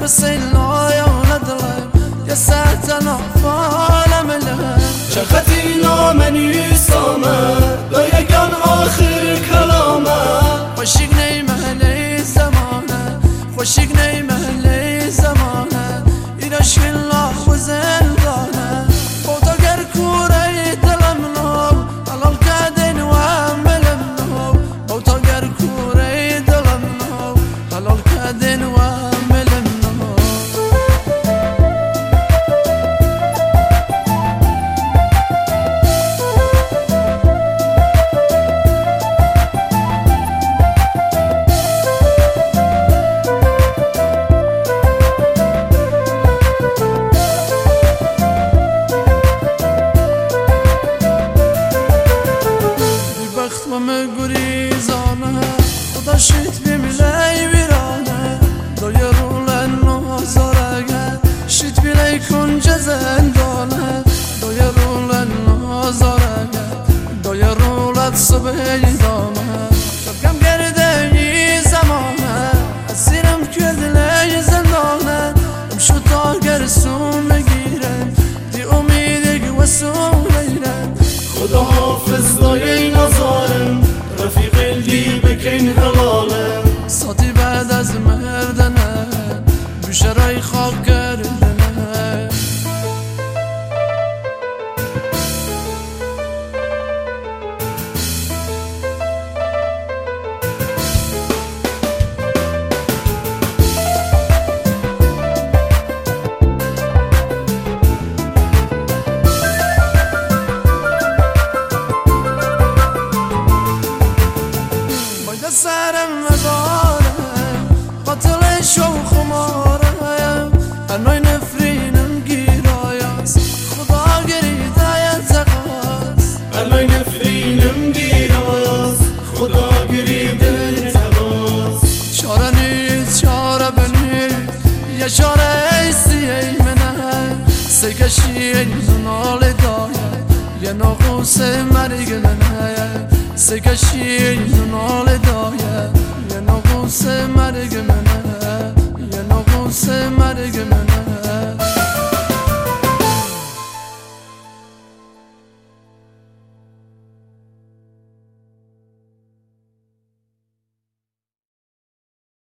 بسينا يا ندلم يا ساتنا فالم له شختينا من يسامه لا يكن آخر كلامه خوشیگ نیمه زمانه خوشیگ نیمه زمانه این عشق الله و زندانه خدا گر کوره دلم نو حلال کردین و عملم نو خدا گر کوره دلم نو حلال کردین و عملم نو گریزانه خدا شید بیملی ویرانه دایه رولن نازارگه شید بیلی کنج زندانه دایه رولن نازارگه دایه رولت صبح دامه شبکم گرده ای زمانه اسیرم کردلی زندانه امشو تا گرسون بگیرم دی امیدی و سون بگیرم خدا حافظ دایه نزارم رفیق الدی بکن حلاله ساتی بعد از مردنه بشرای خاک کردنه سرم مدارم قاتل شو خمارم انوی نفرینم گیرایست خدا گریده تقاس انوی نفرینم گیرایست خدا گریده تقاس چاره نیست چاره بنید یه چاره ایسی ای منه سکشی نال دایه یه نقوس مرگ منه سکشی نال دایه یه نقوس مرگ منه یه نقوس مرگ منه